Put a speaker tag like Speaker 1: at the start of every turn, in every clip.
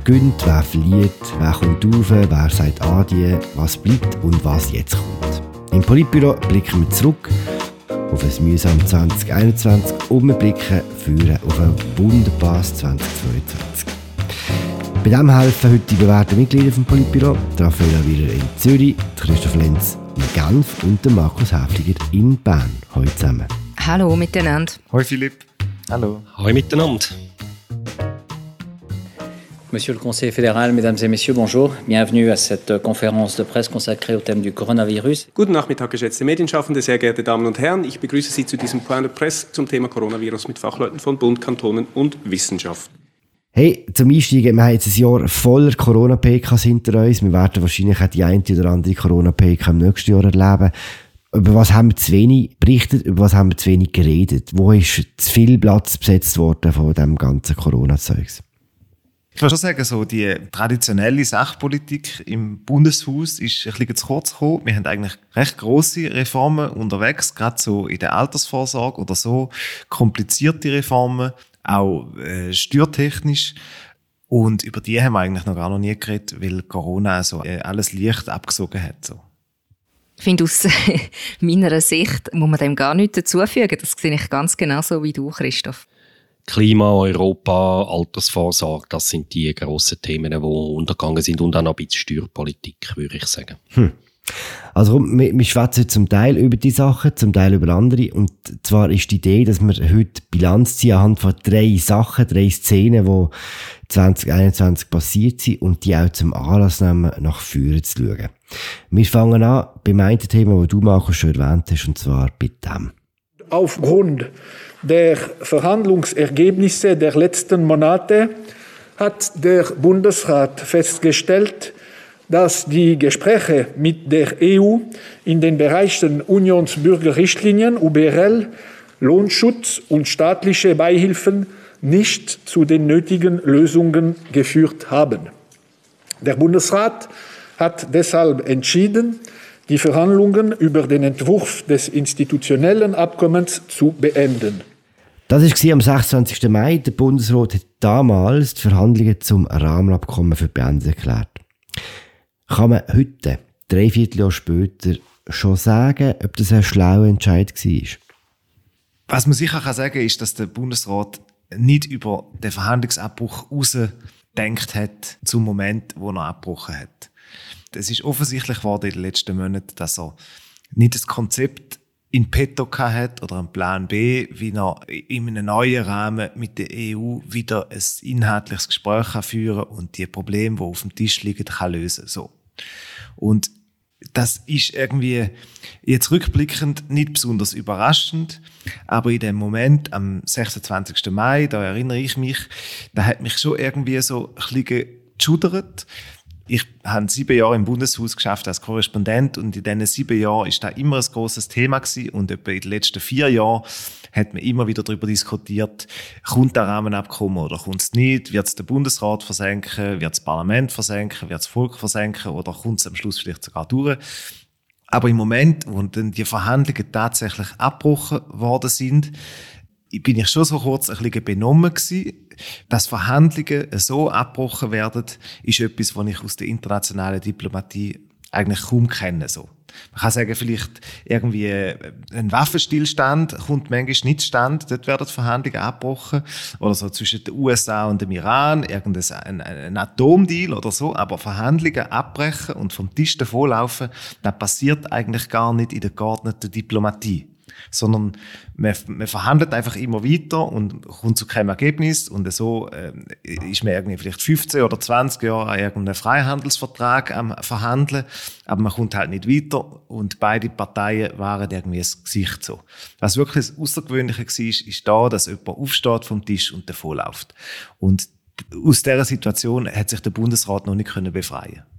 Speaker 1: gönnt, wer verliert, wer kommt rauf, wer sagt Adieu, was bleibt und was jetzt kommt. Im Politbüro blicken wir zurück auf ein mühsames 2021 und wir blicken führen auf ein wunderbares 2022. Bei diesem helfen heute die bewährten Mitglieder vom Politbüro, Raffaella Wieler in Zürich, Christoph Lenz in Genf und Markus Häfliger in Bern. Hallo zusammen.
Speaker 2: Hallo miteinander.
Speaker 3: Hoi Philipp.
Speaker 4: Hallo.
Speaker 3: Hallo miteinander.
Speaker 4: Monsieur le Conseil fédéral, mesdames et messieurs, bonjour. Bienvenue à cette conférence de presse consacrée au thème du Coronavirus.
Speaker 5: Guten Nachmittag, geschätzte Medienschaffende, sehr geehrte Damen und Herren. Ich begrüße Sie zu diesem Point de Presse zum Thema Coronavirus mit Fachleuten von Bund, Kantonen und Wissenschaft.
Speaker 1: Hey, zum Einsteigen, wir haben jetzt ein Jahr voller Corona-PKs hinter uns. Wir werden wahrscheinlich auch die eine oder andere Corona-PK im nächsten Jahr erleben. Über was haben wir zu wenig berichtet, über was haben wir zu wenig geredet? Wo ist zu viel Platz besetzt worden von dem ganzen Corona-Zeugs?
Speaker 3: Ich würde schon sagen, so die traditionelle Sachpolitik im Bundeshaus ist ein bisschen zu kurz gekommen. Wir haben eigentlich recht grosse Reformen unterwegs, gerade so in der Altersvorsorge oder so komplizierte Reformen, auch steuertechnisch. Und über die haben wir eigentlich noch nie geredet, weil Corona so alles Licht abgesogen hat. So.
Speaker 2: Ich finde, aus meiner Sicht muss man dem gar nichts dazufügen. Das sehe ich ganz genauso wie du, Christoph.
Speaker 6: Klima, Europa, Altersvorsorge, das sind die grossen Themen, die untergegangen sind. Und auch noch ein bisschen Steuerpolitik, würde ich sagen.
Speaker 1: Also wir schwätzen zum Teil über die Sachen, zum Teil über andere. Und zwar ist die Idee, dass wir heute Bilanz ziehen anhand von 3 Sachen, 3 Szenen, die 2021 passiert sind und die auch zum Anlass nehmen, nach vorne zu schauen. Wir fangen an beim einen Thema, das du, Markus, schon erwähnt hast, und zwar bei dem.
Speaker 7: Aufgrund der Verhandlungsergebnisse der letzten Monate hat der Bundesrat festgestellt, dass die Gespräche mit der EU in den Bereichen Unionsbürgerrichtlinien, UBRL, Lohnschutz und staatliche Beihilfen nicht zu den nötigen Lösungen geführt haben. Der Bundesrat hat deshalb entschieden, die Verhandlungen über den Entwurf des institutionellen Abkommens zu beenden.
Speaker 1: Das war am 26. Mai. Der Bundesrat hat damals die Verhandlungen zum Rahmenabkommen für beendet erklärt. Kann man heute, 3/4 Jahre später, schon sagen, ob das ein schlauer Entscheid war?
Speaker 3: Was man sicher sagen kann, ist, dass der Bundesrat nicht über den Verhandlungsabbruch herausgedacht hat zum Moment, wo er abgebrochen hat. Es ist offensichtlich geworden in den letzten Monaten, dass er nicht das Konzept in petto hat oder einen Plan B, wie er in einem neuen Rahmen mit der EU wieder ein inhaltliches Gespräch führen kann und die Probleme, die auf dem Tisch liegen, kann lösen. So. Und das ist irgendwie jetzt rückblickend nicht besonders überraschend, aber in dem Moment, am 26. Mai, da erinnere ich mich, da hat mich schon irgendwie so ein bisschen geschudert. Ich habe 7 Jahre im Bundeshaus geschafft als Korrespondent und in diesen 7 Jahren ist da immer ein grosses Thema gewesen und etwa in den letzten 4 Jahren hat man immer wieder darüber diskutiert, kommt der Rahmenabkommen oder kommt es nicht, wird es der Bundesrat versenken, wird das Parlament versenken, wird das Volk versenken oder kommt es am Schluss vielleicht sogar durch. Aber im Moment, wo dann die Verhandlungen tatsächlich abgebrochen worden sind, bin ich schon so kurz ein bisschen benommen gewesen. Dass Verhandlungen so abgebrochen werden, ist etwas, was ich aus der internationalen Diplomatie eigentlich kaum kenne. So. Man kann sagen, vielleicht irgendwie ein Waffenstillstand kommt manchmal nicht zustande, dort werden die Verhandlungen abgebrochen. Oder so zwischen den USA und dem Iran, ein Atomdeal oder so. Aber Verhandlungen abbrechen und vom Tisch davonlaufen, das passiert eigentlich gar nicht in der geordneten Diplomatie. Sondern man verhandelt einfach immer weiter und kommt zu keinem Ergebnis und so ist man irgendwie vielleicht 15 oder 20 Jahre an irgendeinem Freihandelsvertrag am Verhandeln, aber man kommt halt nicht weiter und beide Parteien waren irgendwie das Gesicht so. Was wirklich das Außergewöhnliche war, ist da, dass jemand aufsteht vom Tisch und davonläuft. Und aus dieser Situation hat sich der Bundesrat noch nicht befreien können.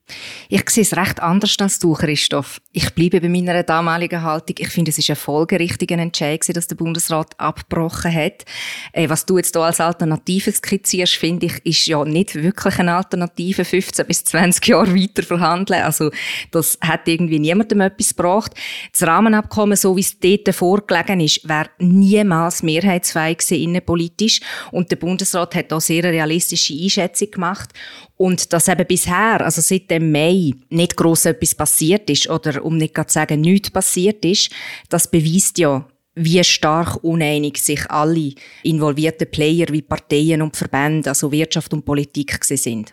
Speaker 2: Ich sehe es recht anders als du, Christoph. Ich bleibe bei meiner damaligen Haltung. Ich finde, es ist ein folgerichtiger Entscheid, dass der Bundesrat abgebrochen hat. Was du jetzt hier als Alternative skizzierst, finde ich, ist ja nicht wirklich eine Alternative, 15 bis 20 Jahre weiter verhandeln. Also, das hat irgendwie niemandem etwas gebracht. Das Rahmenabkommen, so wie es dort vorgelegen ist, wäre niemals mehrheitsfähig gewesen, innenpolitisch. Und der Bundesrat hat da sehr eine realistische Einschätzung gemacht. Und dass eben bisher, also seit dem Mai, nicht gross etwas passiert ist, oder um nicht zu sagen, nichts passiert ist, das beweist ja, wie stark uneinig sich alle involvierten Player wie Parteien und Verbände, also Wirtschaft und Politik sind.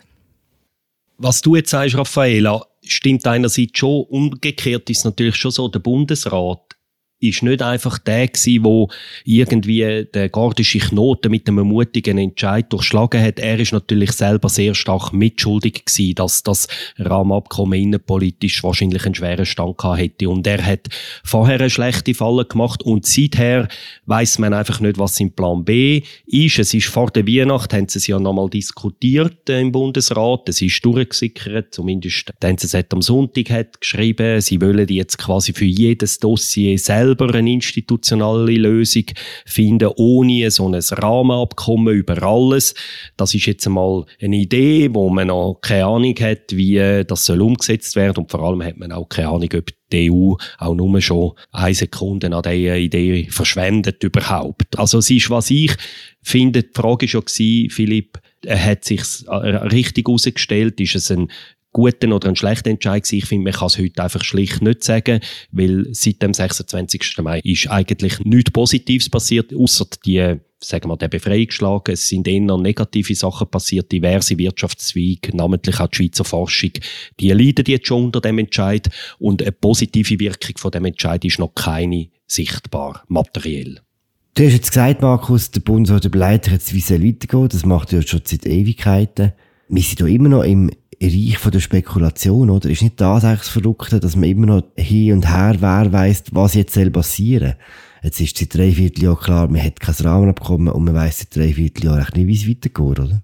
Speaker 6: Was du jetzt sagst, Raffaela, stimmt einerseits schon. Umgekehrt ist es natürlich schon so, der Bundesrat ist nicht einfach der gewesen, der irgendwie den gordischen Knoten mit einem mutigen Entscheid durchschlagen hat. Er ist natürlich selber sehr stark mitschuldig gewesen, dass das Rahmenabkommen innenpolitisch wahrscheinlich einen schweren Stand gehabt hätte. Und er hat vorher eine schlechte Falle gemacht und seither weiss man einfach nicht, was sein Plan B ist. Es ist vor der Weihnacht, haben sie es ja nochmal diskutiert im Bundesrat. Es ist durchgesickert, zumindest die NZZ am Sonntag hat geschrieben, sie wollen jetzt quasi für jedes Dossier selber eine institutionelle Lösung finden, ohne so ein Rahmenabkommen über alles. Das ist jetzt einmal eine Idee, wo man noch keine Ahnung hat, wie das soll umgesetzt werden, und vor allem hat man auch keine Ahnung, ob die EU auch nur schon 1 Sekunde an dieser Idee verschwendet überhaupt. Also es ist, was ich finde, die Frage war schon, Philipp, hat sich richtig herausgestellt, ist es ein guten oder einen schlechten Entscheid gewesen. Ich finde, man kann es heute einfach schlicht nicht sagen, weil seit dem 26. Mai ist eigentlich nichts Positives passiert, ausser der Befreiungsschlag. Es sind eher negative Sachen passiert, diverse Wirtschaftszweige, namentlich auch die Schweizer Forschung, die leiden jetzt schon unter dem Entscheid, und eine positive Wirkung von dem Entscheid ist noch keine sichtbar, materiell.
Speaker 1: Du hast jetzt gesagt, Markus, der Bundesrat überlegt jetzt, wie es weitergeht. Das macht er ja schon seit Ewigkeiten. Wir sind ja immer noch im Reich von der Spekulation, oder? Ist nicht das eigentlich das Verrückte, dass man immer noch hin und her wer weiss, was jetzt passieren soll? Jetzt ist seit 3/4 Jahr klar, man hat kein Rahmenabkommen und man weiss seit 3/4 Jahr echt nicht, wie es weitergeht, oder?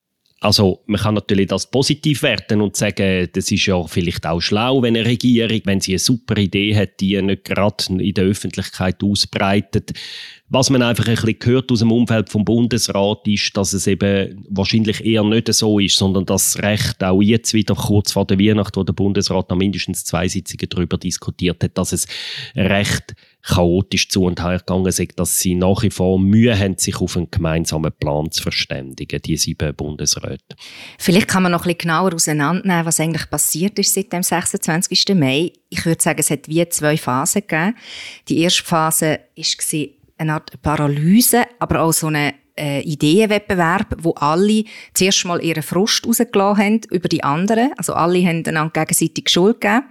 Speaker 6: Also, man kann natürlich das positiv werten und sagen, das ist ja vielleicht auch schlau, wenn eine Regierung, wenn sie eine super Idee hat, die nicht gerade in der Öffentlichkeit ausbreitet. Was man einfach ein bisschen gehört aus dem Umfeld vom Bundesrat ist, dass es eben wahrscheinlich eher nicht so ist, sondern dass das Recht auch jetzt wieder kurz vor der Weihnacht, wo der Bundesrat noch mindestens 2 Sitzungen darüber diskutiert hat, dass es recht chaotisch zu und her gegangen ist, dass sie nach wie vor Mühe haben, sich auf einen gemeinsamen Plan zu verständigen, die 7 Bundesräte.
Speaker 2: Vielleicht kann man noch ein bisschen genauer auseinandernehmen, was eigentlich passiert ist seit dem 26. Mai. Ich würde sagen, es hat wie 2 Phasen gegeben. Die erste Phase war eine Art Paralyse, aber auch so eine Ideenwettbewerb, wo alle zuerst mal ihren Frust rausgelassen haben über die anderen. Also alle haben einander gegenseitig Schuld gegeben.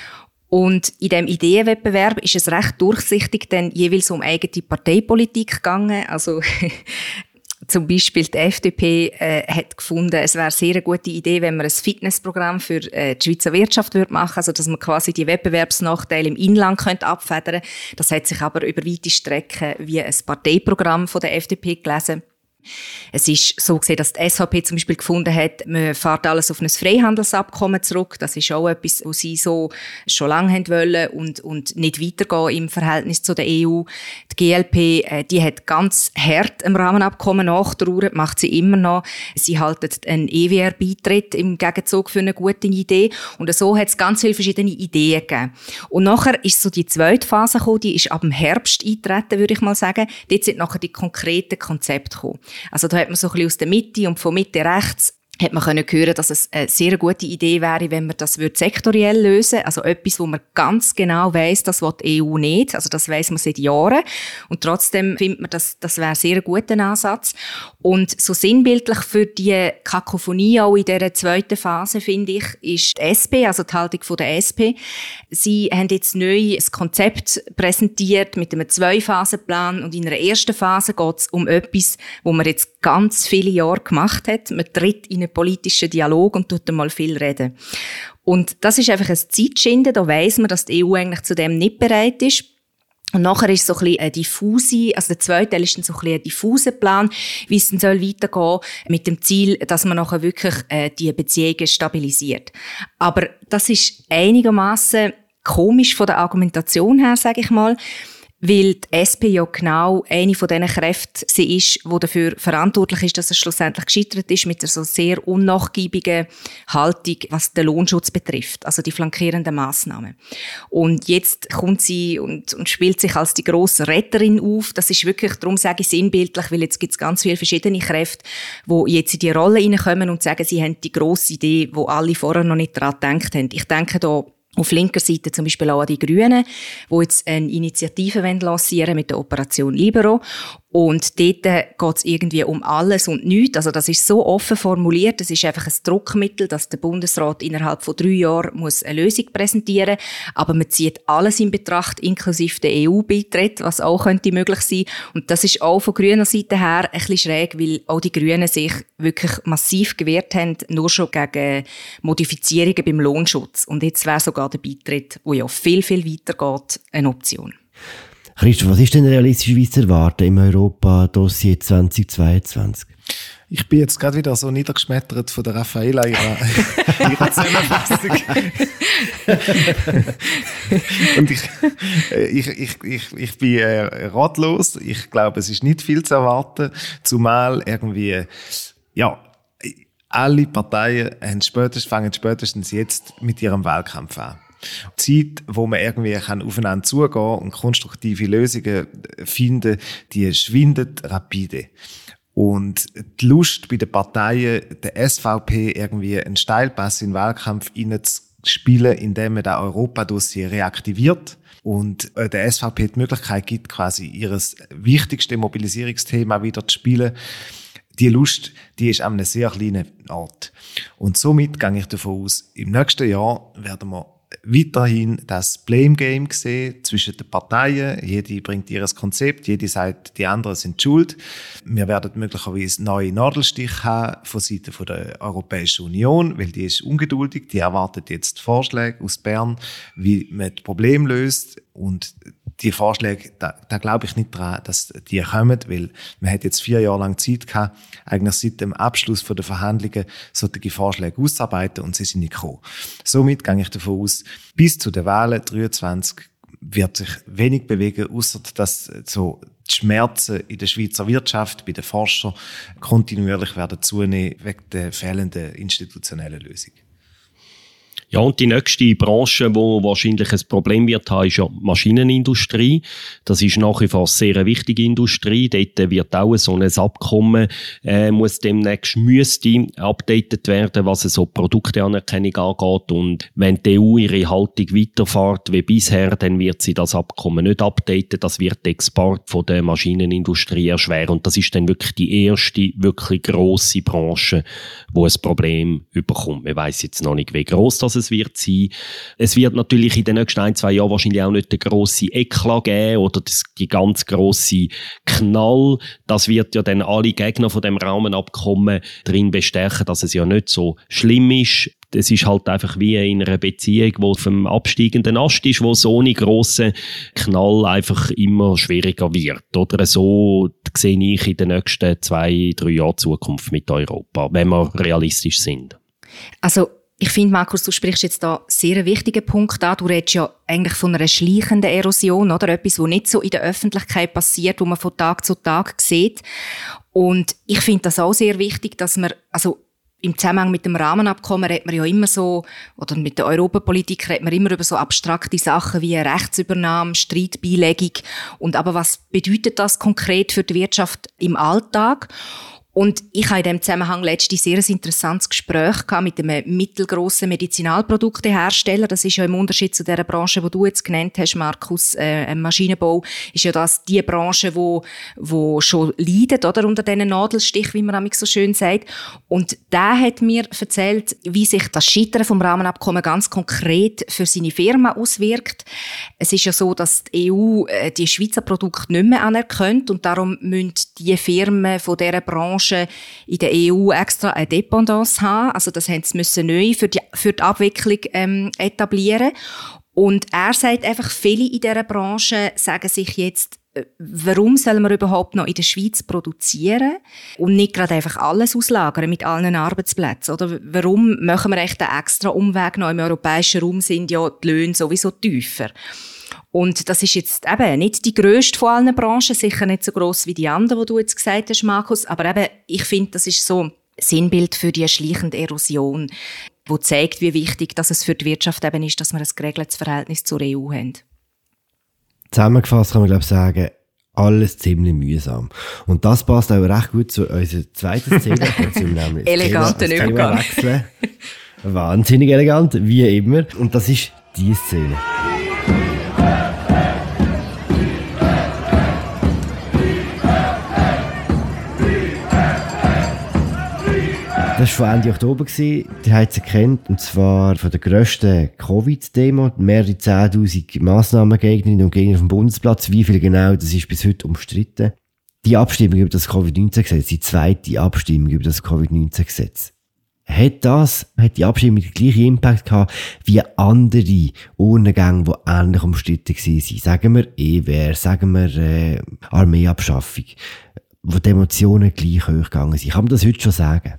Speaker 2: Und in diesem Ideenwettbewerb ist es recht durchsichtig dann jeweils um eigene Parteipolitik gegangen. Also zum Beispiel die FDP hat gefunden, es wäre eine sehr gute Idee, wenn man ein Fitnessprogramm für die Schweizer Wirtschaft machen würde, also dass man quasi die Wettbewerbsnachteile im Inland könnte abfedern könnte. Das hat sich aber über weite Strecken wie ein Parteiprogramm von der FDP gelesen. Es ist so gesehen, dass die SVP zum Beispiel gefunden hat, man fährt alles auf ein Freihandelsabkommen zurück. Das ist auch etwas, was sie so schon lange haben wollen und nicht weitergehen im Verhältnis zu der EU. Die GLP, die hat ganz hart im Rahmenabkommen nachgetrauert, macht sie immer noch. Sie halten einen EWR-Beitritt im Gegenzug für eine gute Idee. Und so hat es ganz viele verschiedene Ideen gegeben. Und nachher ist so die zweite Phase gekommen, die ist ab dem Herbst eingetreten, würde ich mal sagen. Dort sind nachher die konkreten Konzepte gekommen. Also da hat man so ein bisschen aus der Mitte und von Mitte rechts hat man können hören, dass es eine sehr gute Idee wäre, wenn man das sektoriell lösen würde. Also etwas, wo man ganz genau weiss, das will die EU nicht. Also das weiss man seit Jahren. Und trotzdem findet man, das wäre ein sehr guter Ansatz. Und so sinnbildlich für die Kakophonie auch in dieser zweiten Phase, finde ich, ist die SP, also die Haltung von der SP. Sie haben jetzt neu ein Konzept präsentiert mit einem 2-Phasen-Plan. Und in einer ersten Phase geht es um etwas, wo man jetzt ganz viele Jahre gemacht hat. Man tritt in einen politischen Dialog und tut einmal viel reden. Und das ist einfach ein Zeitschinden. Da weiss man, dass die EU eigentlich zu dem nicht bereit ist. Und nachher ist so ein bisschen eine diffuse, also der zweite Teil ist dann so ein bisschen ein diffuser Plan, wie es dann weitergehen soll, mit dem Ziel, dass man nachher wirklich die Beziehungen stabilisiert. Aber das ist einigermaßen komisch von der Argumentation her, sage ich mal, weil die SP ja genau eine von diesen Kräften ist, die dafür verantwortlich ist, dass es schlussendlich gescheitert ist mit einer so sehr unnachgiebigen Haltung, was den Lohnschutz betrifft, also die flankierenden Massnahmen. Und jetzt kommt sie und spielt sich als die grosse Retterin auf. Das ist wirklich, darum sage ich sinnbildlich, weil jetzt gibt es ganz viele verschiedene Kräfte, die jetzt in die Rolle hineinkommen und sagen, sie haben die grosse Idee, die alle vorher noch nicht daran gedacht haben. Ich denke da auf linker Seite zum Beispiel auch an die Grünen, die jetzt eine Initiative lancieren mit der Operation Libero. Und dort geht es irgendwie um alles und nichts. Also das ist so offen formuliert. Es ist einfach ein Druckmittel, dass der Bundesrat innerhalb von 3 Jahren muss eine Lösung präsentieren muss. Aber man zieht alles in Betracht, inklusive der EU-Beitritt, was auch könnte möglich sein. Und das ist auch von grüner Seite her ein bisschen schräg, weil auch die Grünen sich wirklich massiv gewehrt haben, nur schon gegen Modifizierungen beim Lohnschutz. Und jetzt wäre sogar der Beitritt, der ja viel, viel weiter geht, eine Option.
Speaker 1: Christoph, was ist denn realistischerweise zu erwarten im Europa-Dossier 2022?
Speaker 3: Ich bin jetzt gerade wieder so niedergeschmettert von der Raffaella ihrer Zusammenfassung. Und ich bin ratlos. Ich glaube, es ist nicht viel zu erwarten, zumal irgendwie, ja, alle Parteien fangen spätestens jetzt mit ihrem Wahlkampf an. Die Zeit, wo man irgendwie aufeinander zugehen und konstruktive Lösungen finden, die schwindet rapide. Und die Lust bei den Parteien, der SVP irgendwie einen Steilpass in den Wahlkampf reinzuspielen, indem man das Europa-Dossier reaktiviert und der SVP die Möglichkeit gibt, quasi ihres wichtigste Mobilisierungsthema wieder zu spielen. Die Lust, die ist an einem sehr kleinen Ort. Und somit gehe ich davon aus, im nächsten Jahr werden wir weiterhin das Blame Game sehen zwischen den Parteien. Jede bringt ihr Konzept, jede sagt, die anderen sind schuld. Wir werden möglicherweise neue Nadelstiche haben von Seiten der Europäischen Union, weil die ist ungeduldig, die erwartet jetzt Vorschläge aus Bern, wie man das Problem löst. Und die Vorschläge, da glaube ich nicht dran, dass die kommen, weil man hat jetzt 4 Jahre lang Zeit gehabt, eigentlich seit dem Abschluss der Verhandlungen solche Vorschläge auszuarbeiten und sie sind nicht gekommen. Somit gehe ich davon aus, bis zu den Wahlen 23 wird sich wenig bewegen, außer dass so die Schmerzen in der Schweizer Wirtschaft, bei den Forschern kontinuierlich werden zunehmen wegen der fehlenden institutionellen Lösung.
Speaker 6: Ja, und die nächste Branche, die wahrscheinlich ein Problem wird haben, ist ja die Maschinenindustrie. Das ist nach wie vor eine sehr wichtige Industrie. Dort wird auch so ein Abkommen, müsste updated werden, was so Produkteanerkennung angeht. Und wenn die EU ihre Haltung weiterfährt wie bisher, dann wird sie das Abkommen nicht updaten. Das wird den Export von der Maschinenindustrie erschweren. Und das ist dann wirklich die erste, wirklich grosse Branche, wo ein Problem überkommt. Man weiss jetzt noch nicht, wie gross das wird sein. Es wird natürlich in den nächsten 1-2 Jahren wahrscheinlich auch nicht den grossen Eklat geben oder die ganz grosse Knall. Das wird ja dann alle Gegner von dem Rahmenabkommen drin bestärken, dass es ja nicht so schlimm ist. Es ist halt einfach wie in einer Beziehung, die auf dem absteigenden Ast ist, wo so eine grosse Knall einfach immer schwieriger wird. Oder so sehe ich in den nächsten 2-3 Jahren Zukunft mit Europa, wenn wir realistisch sind.
Speaker 2: Also ich finde, Markus, du sprichst jetzt da sehr einen wichtigen Punkt an. Du redest ja eigentlich von einer schleichenden Erosion, oder? Etwas, was nicht so in der Öffentlichkeit passiert, wo man von Tag zu Tag sieht. Und ich finde das auch sehr wichtig, dass man, also im Zusammenhang mit dem Rahmenabkommen redet man ja immer so, oder mit der Europapolitik redet man immer über so abstrakte Sachen wie Rechtsübernahme, Streitbeilegung. Und aber was bedeutet das konkret für die Wirtschaft im Alltag? Und ich habe in diesem Zusammenhang letztens sehr ein interessantes Gespräch gehabt mit einem mittelgrossen Medizinalproduktehersteller. Das ist ja im Unterschied zu der Branche, die du jetzt genannt hast, Markus, Maschinenbau, ist ja das die Branche, wo schon leidet, oder, unter diesen Nadelstich, wie man nämlich so schön sagt. Und der hat mir erzählt, wie sich das Scheitern vom Rahmenabkommen ganz konkret für seine Firma auswirkt. Es ist ja so, dass die EU die Schweizer Produkte nicht mehr anerkennt und darum müssen die Firmen von dieser Branche in der EU extra eine Dependance haben. Also das haben sie neu für die Abwicklung etablieren. Und er sagt einfach, viele in dieser Branche sagen sich jetzt, warum sollen wir überhaupt noch in der Schweiz produzieren und nicht gerade einfach alles auslagern mit allen Arbeitsplätzen? Oder warum machen wir echt einen extra Umweg noch? Im europäischen Raum sind ja die Löhne sowieso tiefer. Und das ist jetzt eben nicht die grösste von allen Branchen, sicher nicht so gross wie die anderen, die du jetzt gesagt hast, Markus. Aber eben, ich finde, das ist so Sinnbild für die schleichende Erosion, die zeigt, wie wichtig dass es für die Wirtschaft eben ist, dass wir ein geregeltes Verhältnis zur EU haben.
Speaker 1: Zusammengefasst kann man, glaube ich, sagen, alles ziemlich mühsam. Und das passt auch recht gut zu unserer zweiten Szene.
Speaker 2: Eleganten Übergang.
Speaker 1: Wahnsinnig elegant, wie immer. Und das ist die Szene. Das war von Ende Oktober. Die haben es erkannt, und zwar von der grössten Covid-Demo. Mehrere 10'000 Massnahmengegnerinnen und Gegner auf dem Bundesplatz. Wie viel genau, das ist bis heute umstritten. Die Abstimmung über das Covid-19-Gesetz, die zweite Abstimmung über das Covid-19-Gesetz, hat die Abstimmung den gleichen Impact gehabt wie andere Urnengänge, die ähnlich umstritten waren. Sagen wir E-Wehr, sagen wir Armeeabschaffung, wo die Emotionen gleich hoch gegangen sind. Kann man das heute schon sagen?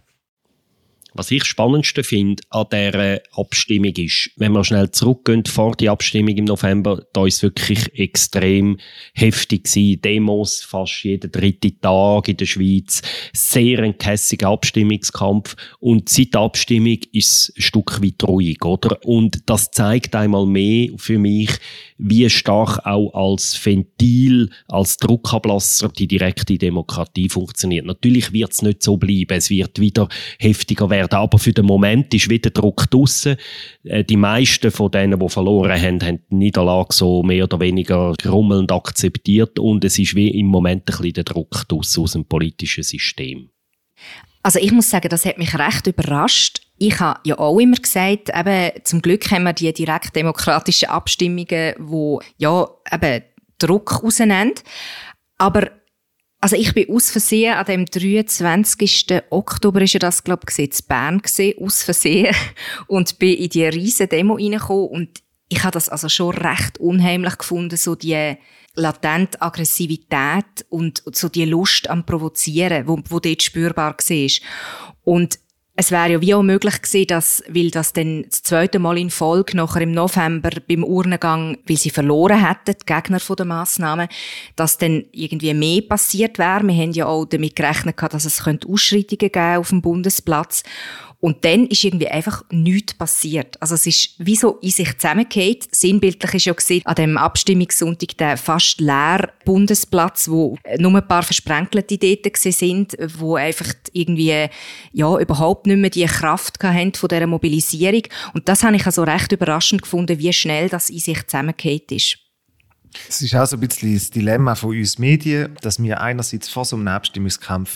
Speaker 6: Was ich spannendste finde an dieser Abstimmung ist, wenn wir schnell zurückgehen vor die Abstimmung im November, da ist es wirklich extrem heftig gewesen. Demos fast jeden dritten Tag in der Schweiz. Sehr ein gehässiger Abstimmungskampf. Und seit der Abstimmung ist es ein Stück weit ruhig, oder? Und das zeigt einmal mehr für mich, wie stark auch als Ventil, als Druckablasser die direkte Demokratie funktioniert. Natürlich wird es nicht so bleiben. Es wird wieder heftiger werden. Aber für den Moment ist wieder Druck draussen. Die meisten von denen, die verloren haben die Niederlage so mehr oder weniger grummelnd akzeptiert. Und es ist wie im Moment ein bisschen der Druck draussen aus dem politischen System.
Speaker 2: Also ich muss sagen, das hat mich recht überrascht. Ich habe ja auch immer gesagt, eben, zum Glück haben wir die direktdemokratischen Abstimmungen, die ja eben Druck rausnehmen. Aber also ich bin aus Versehen an dem 23. Oktober ist ja das, glaube ich, in Bern gewesen, aus Versehen, und bin in die riesen Demo reingekommen, und ich habe das also schon recht unheimlich gefunden, so die latente Aggressivität und so die Lust am Provozieren, wo dort spürbar war. Und es wäre ja wie auch möglich gewesen, dass, weil das dann das zweite Mal in Folge nachher im November beim Urnengang, weil sie verloren hätten, die Gegner von der Massnahmen, dass dann irgendwie mehr passiert wäre. Wir haben ja auch damit gerechnet, dass es Ausschreitungen geben auf dem Bundesplatz. Und dann ist irgendwie einfach nichts passiert. Also es ist wie so in sich zusammengefallen. Sinnbildlich ist ja gesehen, an dem Abstimmungssonntag der fast leere Bundesplatz, wo nur ein paar Versprenkelte dort sind, wo einfach irgendwie, ja, überhaupt nicht mehr die Kraft haben von dieser Mobilisierung. Und das habe ich also recht überraschend gefunden, wie schnell das in sich zusammengefallen ist.
Speaker 3: Es ist auch so ein bisschen das Dilemma von uns Medien, dass wir einerseits vor so einem Abstimmungskampf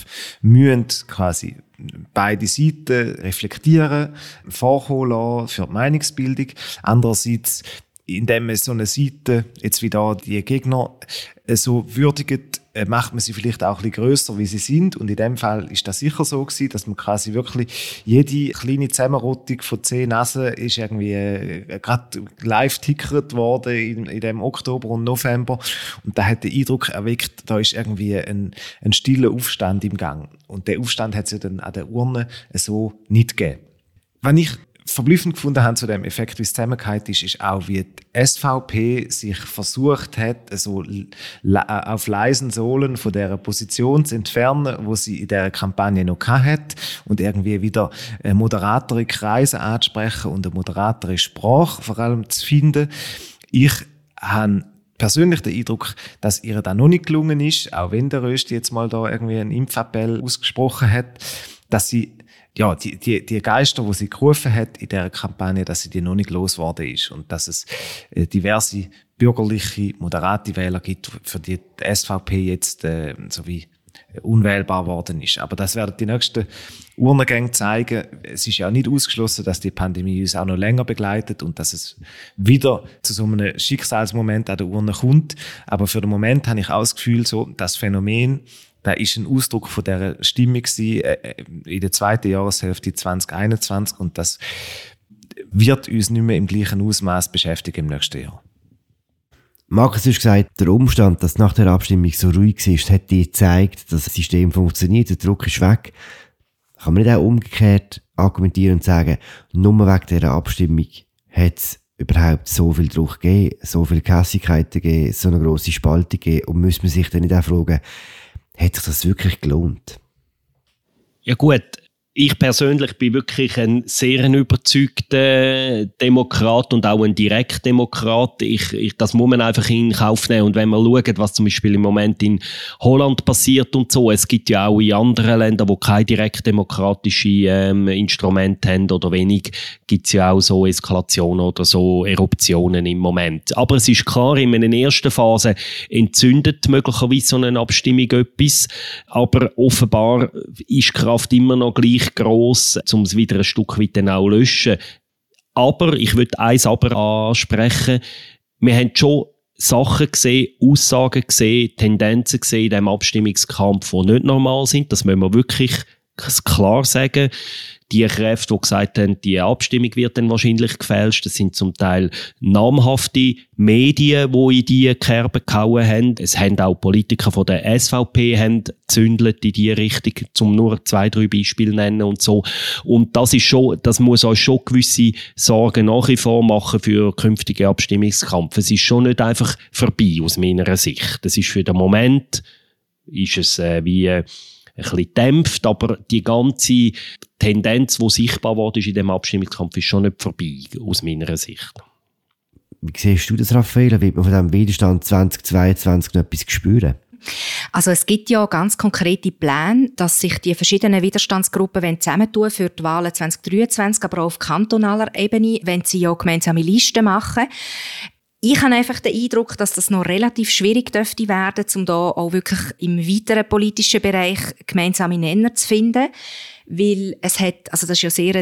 Speaker 3: quasi beide Seiten reflektieren, vorkommen lassen für die Meinungsbildung. Andererseits, indem man so eine Seite, jetzt wie da die Gegner, so würdigt, macht man sie vielleicht auch ein bisschen grösser, wie sie sind. Und in dem Fall ist das sicher so gewesen, dass man quasi wirklich jede kleine Zusammenrottung von 10 Nasen ist irgendwie gerade live tickert worden in dem Oktober und November. Und da hat den Eindruck erweckt, da ist irgendwie ein stiller Aufstand im Gang. Und der Aufstand hat es ja dann an der Urne so nicht gegeben. Wenn ich verblüffend gefunden haben zu dem Effekt, wie es zusammengehört ist auch, wie die SVP sich versucht hat, so auf leisen Sohlen von der Position zu entfernen, wo sie in der Kampagne noch hat, und irgendwie wieder moderatere Kreise anzusprechen und eine moderatere Sprache vor allem zu finden. Ich habe persönlich den Eindruck, dass ihr da noch nicht gelungen ist, auch wenn der Rösti jetzt mal da irgendwie einen Impfappell ausgesprochen hat, dass sie die Geister, die sie gerufen hat in dieser Kampagne, dass sie die noch nicht losgeworden ist und dass es diverse bürgerliche, moderate Wähler gibt, für die SVP jetzt so wie unwählbar geworden ist. Aber das werden die nächsten Urnengänge zeigen. Es ist ja nicht ausgeschlossen, dass die Pandemie uns auch noch länger begleitet und dass es wieder zu so einem Schicksalsmoment an der Urne kommt. Aber für den Moment habe ich auch das Gefühl, so, das Phänomen, da ist ein Ausdruck von dieser Stimmung in der zweiten Jahreshälfte 2021, und das wird uns nicht mehr im gleichen Ausmaß beschäftigen im nächsten Jahr.
Speaker 1: Markus hat gesagt, der Umstand, dass nach der Abstimmung so ruhig war, hat dir gezeigt, dass das System funktioniert, der Druck ist weg. Kann man nicht auch umgekehrt argumentieren und sagen, nur wegen dieser Abstimmung hat es überhaupt so viel Druck gegeben, so viele Kässigkeiten gegeben, so eine grosse Spaltung gegeben, und muss man sich dann nicht auch fragen, hat sich das wirklich gelohnt?
Speaker 6: Ja gut, ich persönlich bin wirklich ein sehr überzeugter Demokrat und auch ein Direktdemokrat. Das muss man einfach in Kauf nehmen. Und wenn man schaut, was zum Beispiel im Moment in Holland passiert und so, es gibt ja auch in anderen Ländern, wo keine direktdemokratischen Instrumente haben oder wenig, gibt es ja auch so Eskalationen oder so Eruptionen im Moment. Aber es ist klar, in einer ersten Phase entzündet möglicherweise so eine Abstimmung etwas, aber offenbar ist die Kraft immer noch gleich gross, um es wieder ein Stück weit dann auch löschen. Aber, ich würde eins aber ansprechen, wir haben schon Sachen gesehen, Aussagen gesehen, Tendenzen gesehen in diesem Abstimmungskampf, die nicht normal sind. Das müssen wir wirklich klar sagen. Die Kräfte, die gesagt haben, die Abstimmung wird dann wahrscheinlich gefälscht, das sind zum Teil namhafte Medien, die in die Kerbe gehauen haben. Es haben auch Politiker von der SVP gezündelt in die Richtung, um nur 2-3 Beispiele zu nennen und so. Und das muss uns schon gewisse Sorgen nach wie vor machen für künftige Abstimmungskampf. Es ist schon nicht einfach vorbei aus meiner Sicht. Das ist für den Moment, ist es wie ein bisschen dämpft, aber die ganze Tendenz, die sichtbar wurde in diesem Abstimmungskampf, ist schon nicht vorbei, aus meiner Sicht.
Speaker 1: Wie siehst du das, Raffaella? Wird man von diesem Widerstand 2022 noch etwas spüren?
Speaker 2: Also es gibt ja ganz konkrete Pläne, dass sich die verschiedenen Widerstandsgruppen zusammentun für die Wahlen 2023, aber auch auf kantonaler Ebene, wenn sie ja gemeinsame Listen machen. Ich habe einfach den Eindruck, dass das noch relativ schwierig dürfte werden, um da auch wirklich im weiteren politischen Bereich gemeinsame Nenner zu finden. Weil es sind sehr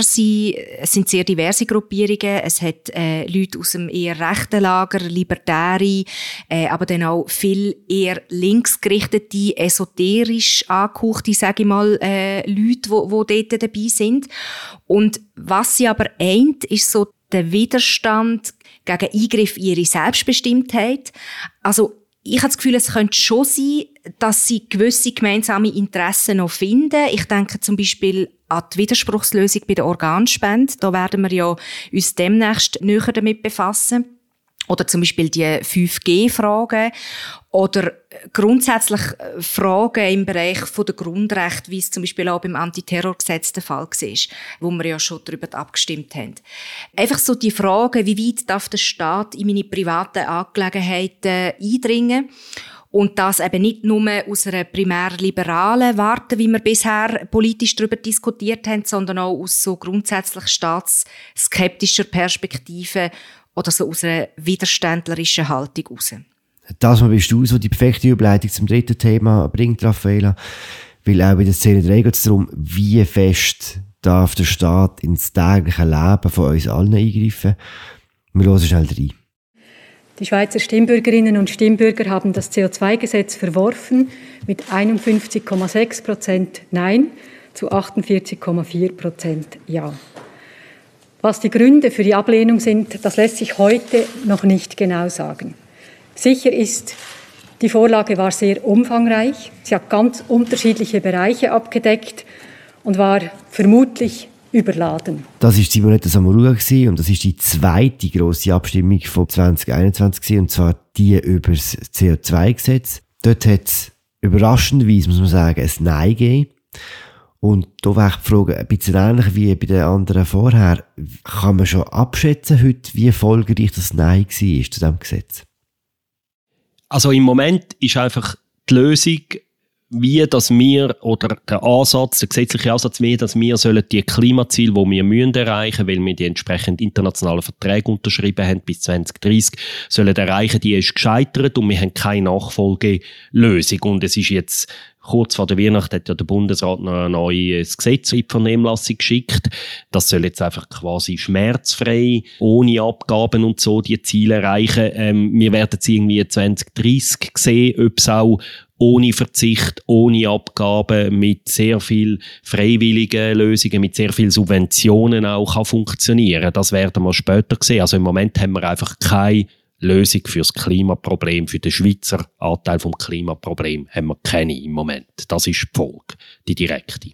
Speaker 2: diverse Gruppierungen. Es hat Leute aus dem eher rechten Lager, Libertäre, aber dann auch viel eher linksgerichtete, esoterisch angehauchte, sage ich mal, Leute, die dort dabei sind. Und was sie aber eint, ist so der Widerstand gegen Eingriff in ihre Selbstbestimmtheit. Also, ich habe das Gefühl, es könnte schon sein, dass sie gewisse gemeinsame Interessen noch finden. Ich denke zum Beispiel an die Widerspruchslösung bei der Organspende. Da werden wir ja uns demnächst näher damit befassen. Oder zum Beispiel die 5G-Fragen. Oder grundsätzlich Fragen im Bereich der Grundrechte, wie es zum Beispiel auch beim Antiterrorgesetz der Fall war, wo wir ja schon darüber abgestimmt haben. Einfach so die Frage, wie weit darf der Staat in meine privaten Angelegenheiten eindringen? Und das eben nicht nur aus einer primär liberalen Warte, wie wir bisher politisch darüber diskutiert haben, sondern auch aus so grundsätzlich staatsskeptischer Perspektive oder so aus einer widerständlerischen Haltung heraus.
Speaker 1: Das bist du so die perfekte Überleitung zum dritten Thema bringt, Raffaella. Weil auch bei der Szene 3 geht es darum, wie fest darf der Staat ins tägliche Leben von uns allen eingreifen. Wir hören schnell rein.
Speaker 8: Die Schweizer Stimmbürgerinnen und Stimmbürger haben das CO2-Gesetz verworfen mit 51,6% Nein zu 48,4% Ja. Was die Gründe für die Ablehnung sind, das lässt sich heute noch nicht genau sagen. Sicher ist, die Vorlage war sehr umfangreich. Sie hat ganz unterschiedliche Bereiche abgedeckt und war vermutlich überladen.
Speaker 1: Das war Simonetta Sommaruga und das ist die zweite grosse Abstimmung von 2021 und zwar die über das CO2-Gesetz. Dort hat es überraschenderweise, muss man sagen, ein Nein gegeben. Und da wäre die Frage ein bisschen ähnlich wie bei den anderen vorher. Kann man schon abschätzen heute, wie erfolgreich das Nein war zu diesem Gesetz?
Speaker 6: Also im Moment ist einfach die Lösung, wie dass wir, oder der gesetzliche Ansatz, wie dass wir sollen die Klimaziele, die wir müssen erreichen, weil wir die entsprechend internationalen Verträge unterschrieben haben bis 2030, sollen erreichen, die ist gescheitert und wir haben keine Nachfolgelösung. Und es ist jetzt kurz vor der Weihnacht hat ja der Bundesrat noch ein neues Gesetz in die Vernehmlassung geschickt. Das soll jetzt einfach quasi schmerzfrei, ohne Abgaben und so, die Ziele erreichen. Wir werden es irgendwie 2030 sehen, ob es auch ohne Verzicht, ohne Abgaben, mit sehr viel freiwilligen Lösungen, mit sehr viel Subventionen auch kann funktionieren. Das werden wir später sehen. Also im Moment haben wir einfach keine Lösung für das Klimaproblem, für den Schweizer Anteil vom Klimaproblem haben wir keine im Moment. Das ist die Folge, die direkte.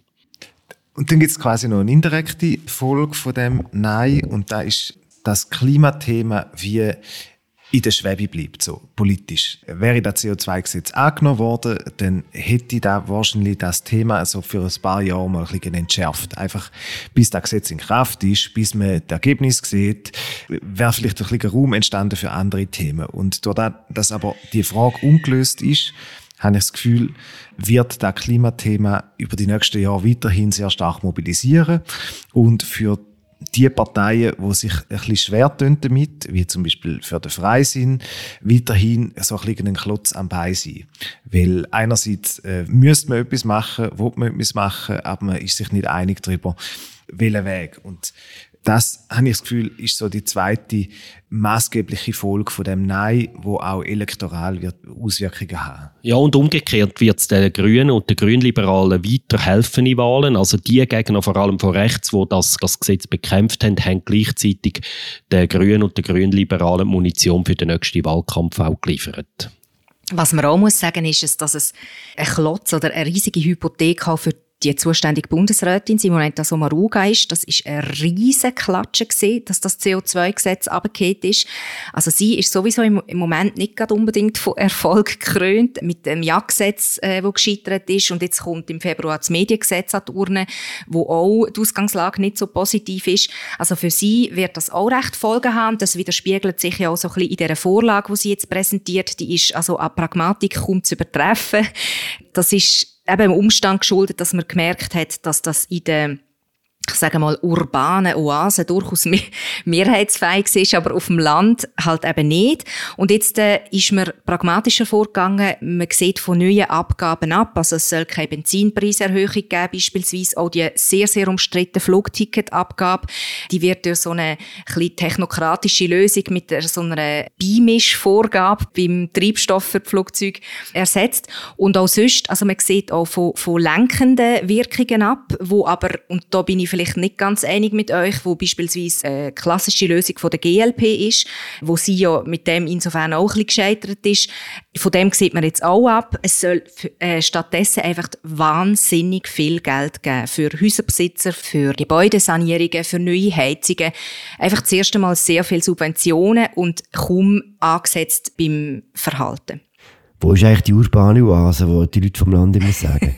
Speaker 3: Und dann gibt es quasi noch eine indirekte Folge von dem Nein, und da ist das Klimathema wie in der Schwebe bleibt, so politisch. Wäre das CO2-Gesetz angenommen worden, dann hätte da wahrscheinlich das Thema also für ein paar Jahre mal ein bisschen entschärft. Einfach bis das Gesetz in Kraft ist, bis man das Ergebnis sieht, wäre vielleicht ein bisschen Raum entstanden für andere Themen. Und dadurch, dass aber die Frage ungelöst ist, habe ich das Gefühl, wird das Klimathema über die nächsten Jahre weiterhin sehr stark mobilisieren und für die Parteien, die sich ein bisschen schwer tun damit, wie zum Beispiel für den Freisinn, weiterhin so ein bisschen ein Klotz am Bein sein. Weil einerseits müsste man etwas machen, will man etwas machen, aber man ist sich nicht einig darüber, welchen Weg. Und das, habe ich das Gefühl, ist so die zweite maßgebliche Folge von dem Nein, wo auch elektoral wird Auswirkungen haben.
Speaker 6: Ja, und umgekehrt wird es den Grünen und den Grünliberalen weiter helfen in Wahlen. Also die Gegner, vor allem von rechts, die das Gesetz bekämpft haben, haben gleichzeitig den Grünen und den Grünliberalen Munition für den nächsten Wahlkampf auch geliefert.
Speaker 2: Was man auch muss sagen ist, dass es ein Klotz oder eine riesige Hypothek auch für die zuständige Bundesrätin Simonetta Sommaruga ist. Das ist eine riesige Klatsche gewesen, dass das CO2-Gesetz runtergefallen ist. Also sie ist sowieso im Moment nicht gerade unbedingt von Erfolg gekrönt mit dem Ja-Gesetz, das gescheitert ist. Und jetzt kommt im Februar das Mediengesetz an die Urne, wo auch die Ausgangslage nicht so positiv ist. Also für sie wird das auch recht Folgen haben. Das widerspiegelt sich ja auch so ein bisschen in dieser Vorlage, die sie jetzt präsentiert. Die ist also an Pragmatik kaum zu übertreffen. Das ist eben im Umstand geschuldet, dass man gemerkt hat, dass das in den, ich sage mal, urbanen Oasen durchaus mehrheitsfähig ist, aber auf dem Land halt eben nicht. Und jetzt ist man pragmatischer vorgegangen. Man sieht von neuen Abgaben ab. Also es soll keine Benzinpreiserhöhung geben, beispielsweise auch die sehr, sehr umstrittene Flugticketabgabe. Die wird durch so eine ein technokratische Lösung mit so einer Beimischvorgabe beim Treibstoff für die Flugzeuge ersetzt. Und auch sonst, also man sieht auch von lenkenden Wirkungen ab, wo aber, und da bin ich vielleicht nicht ganz einig mit euch, wo beispielsweise eine klassische Lösung von der GLP ist, wo sie ja mit dem insofern auch ein bisschen gescheitert ist. Von dem sieht man jetzt auch ab. Es soll stattdessen einfach wahnsinnig viel Geld geben für Häuserbesitzer, für Gebäudesanierungen, für neue Heizungen. Einfach zuerst einmal sehr viele Subventionen und kaum angesetzt beim Verhalten.
Speaker 1: Wo ist eigentlich die urbane Oase, wo die Leute vom Land immer sagen?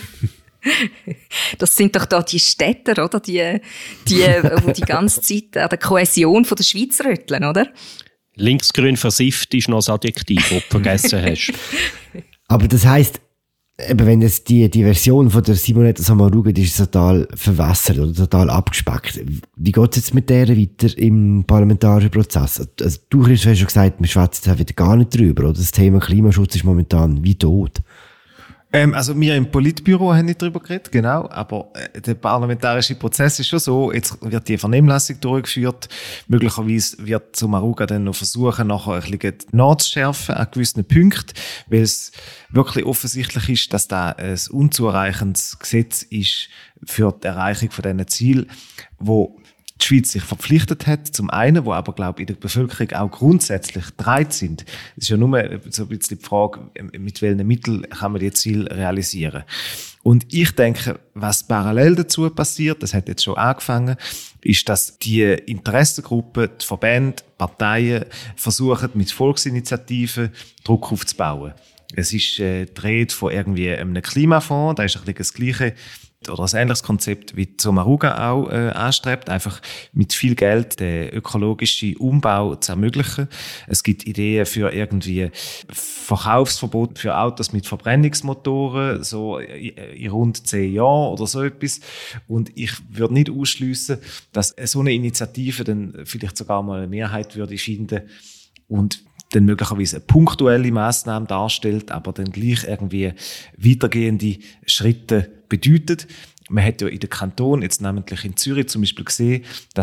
Speaker 2: Das sind doch da die Städter, oder? Die die ganze Zeit an der Kohäsion der Schweiz rütteln, oder?
Speaker 6: Linksgrün versifft ist noch das Adjektiv, das du vergessen hast.
Speaker 1: Aber das heisst, eben wenn jetzt die Version von der Simonetta Sommaruga, die ist total verwässert oder total abgespeckt. Wie geht es jetzt mit der weiter im parlamentarischen Prozess? Also, du hast schon gesagt, wir schwätzen jetzt wieder gar nicht drüber, oder? Das Thema Klimaschutz ist momentan wie tot.
Speaker 3: Also wir im Politbüro haben nicht darüber geredet, genau, aber der parlamentarische Prozess ist schon so, jetzt wird die Vernehmlassung durchgeführt, möglicherweise wird Sommaruga dann noch versuchen, nachher ein bisschen nachzuschärfen an gewissen Punkten, weil es wirklich offensichtlich ist, dass da ein unzureichendes Gesetz ist für die Erreichung von diesen Zielen, wo die Schweiz sich verpflichtet hat, zum einen, wo aber, glaube ich, in der Bevölkerung auch grundsätzlich bereit sind. Es ist ja nur so ein bisschen die Frage, mit welchen Mitteln kann man die Ziele realisieren. Und ich denke, was parallel dazu passiert, das hat jetzt schon angefangen, ist, dass die Interessengruppen, die Verbände, Parteien versuchen, mit Volksinitiativen Druck aufzubauen. Es ist die Rede von irgendwie einem Klimafonds, da ist ein bisschen das Gleiche, oder ein ähnliches Konzept wie Sommaruga auch anstrebt, einfach mit viel Geld den ökologischen Umbau zu ermöglichen. Es gibt Ideen für irgendwie Verkaufsverbot für Autos mit Verbrennungsmotoren, so in rund 10 Jahren oder so etwas. Und ich würde nicht ausschliessen, dass so eine Initiative dann vielleicht sogar mal eine Mehrheit würde finden und dann möglicherweise eine punktuelle Massnahme darstellt, aber dann gleich irgendwie weitergehende Schritte bedeutet. Man hat ja in den Kantonen, jetzt namentlich in Zürich zum Beispiel gesehen, dass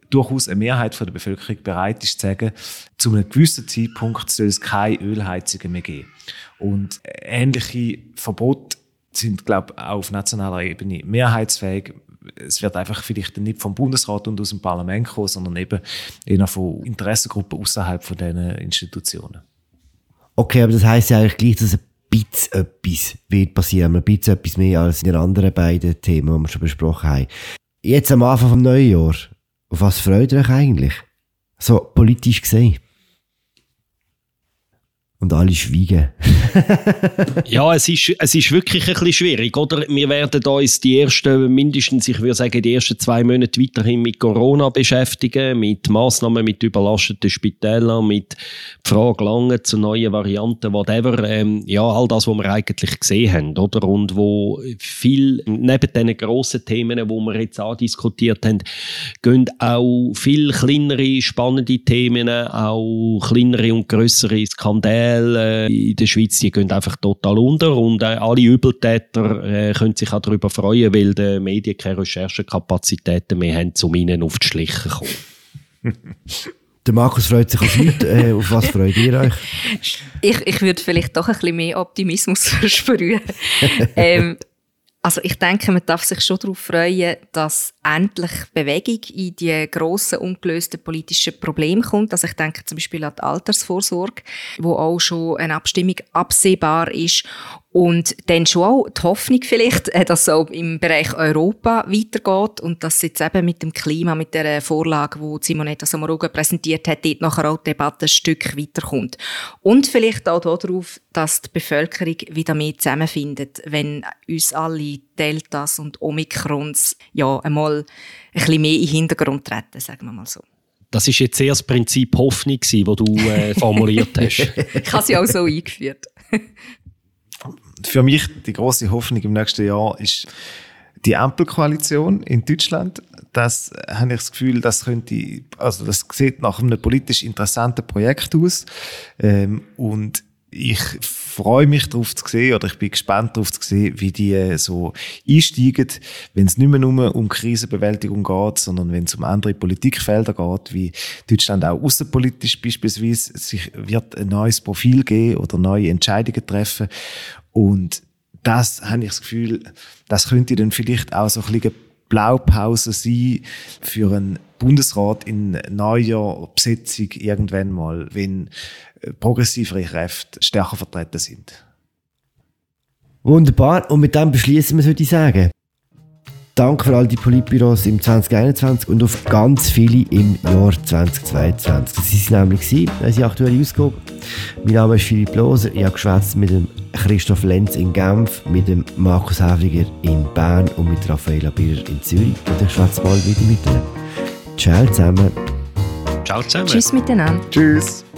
Speaker 3: durchaus eine Mehrheit von der Bevölkerung bereit ist zu sagen, zu einem gewissen Zeitpunkt soll es keine Ölheizungen mehr geben. Und ähnliche Verbote sind, glaube ich, auch auf nationaler Ebene mehrheitsfähig. Es wird einfach vielleicht nicht vom Bundesrat und aus dem Parlament kommen, sondern eben eher von Interessengruppen außerhalb von diesen Institutionen.
Speaker 1: Okay, aber das heisst ja eigentlich gleich, dass ein bisschen etwas wird passieren. Ein bisschen etwas mehr als in den anderen beiden Themen, die wir schon besprochen haben. Jetzt am Anfang vom neuen Jahr, auf was freut ihr euch eigentlich? So politisch gesehen. Und alle schweigen.
Speaker 6: Ja, es ist wirklich ein bisschen schwierig, oder? Wir werden uns mindestens, ich würde sagen, die ersten 2 Monate weiterhin mit Corona beschäftigen, mit Massnahmen, mit überlasteten Spitälern, mit Frage lange zu neuen Varianten, whatever. All das, was wir eigentlich gesehen haben, oder? Und wo viel, neben diesen grossen Themen, die wir jetzt andiskutiert haben, gehen auch viel kleinere, spannende Themen, auch kleinere und grössere Skandale in der Schweiz, die gehen einfach total unter und alle Übeltäter können sich auch darüber freuen, weil die Medien keine Recherchekapazitäten mehr haben, um ihnen auf die Schliche zu kommen.
Speaker 1: Der Markus freut sich auf nichts. Auf was freut ihr euch?
Speaker 2: Ich würde vielleicht doch ein bisschen mehr Optimismus versprühen. Also ich denke, man darf sich schon darauf freuen, dass endlich Bewegung in die grossen, ungelösten politischen Probleme kommt. Also ich denke zum Beispiel an die Altersvorsorge, wo auch schon eine Abstimmung absehbar ist. Und dann schon auch die Hoffnung vielleicht, dass es auch im Bereich Europa weitergeht und dass jetzt eben mit dem Klima, mit der Vorlage, die Simonetta Sommaruga präsentiert hat, dort nachher auch die Debatte ein Stück weiterkommt. Und vielleicht auch darauf, dass die Bevölkerung wieder mehr zusammenfindet, wenn uns alle Deltas und Omikrons einmal ein bisschen mehr in den Hintergrund treten, sagen wir mal so.
Speaker 6: Das ist jetzt eher das Prinzip Hoffnung, das du formuliert hast.
Speaker 2: Ich habe sie auch so eingeführt.
Speaker 3: Für mich die grosse Hoffnung im nächsten Jahr ist die Ampelkoalition in Deutschland. Das habe ich das Gefühl, das sieht nach einem politisch interessanten Projekt aus. Und ich freue mich darauf zu sehen, oder ich bin gespannt darauf zu sehen, wie die so einsteigen, wenn es nicht mehr nur um Krisenbewältigung geht, sondern wenn es um andere Politikfelder geht, wie Deutschland auch außenpolitisch beispielsweise sich wird ein neues Profil geben oder neue Entscheidungen treffen. Und das habe ich das Gefühl, das könnte dann vielleicht auch so ein bisschen Blaupause sein für einen Bundesrat in neuer Besetzung irgendwann mal, wenn progressivere Kräfte stärker vertreten sind.
Speaker 1: Wunderbar. Und mit dem beschließen wir, würde ich sagen. Danke für all die Politbüros im 2021 und auf ganz viele im Jahr 2022. Das war nämlich unsere aktuelle Ausgabe. Mein Name ist Philipp Loser. Ich habe geschwätzt mit dem Christoph Lenz in Genf, mit dem Markus Häfliger in Bern und mit Raffaella Birrer in Zürich. Und ich schwätze bald wieder mit ihnen. Ciao zusammen.
Speaker 6: Ciao zusammen.
Speaker 2: Tschüss miteinander.
Speaker 3: Tschüss.